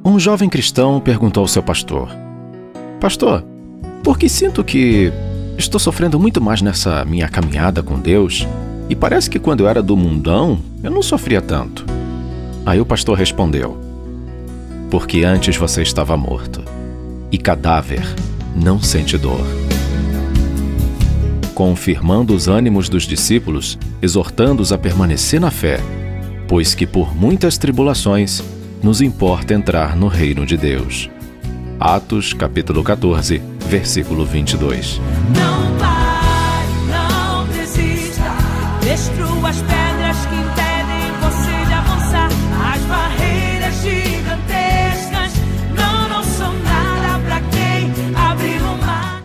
Um jovem cristão perguntou ao seu pastor: Pastor, por que sinto que estou sofrendo muito mais nessa minha caminhada com Deus e parece que quando eu era do mundão, eu não sofria tanto? Aí o pastor respondeu: Porque antes você estava morto, e cadáver não sente dor. Confirmando os ânimos dos discípulos, exortando-os a permanecer na fé, pois que por muitas tribulações nos importa entrar no reino de Deus. Atos, capítulo 14, versículo 22.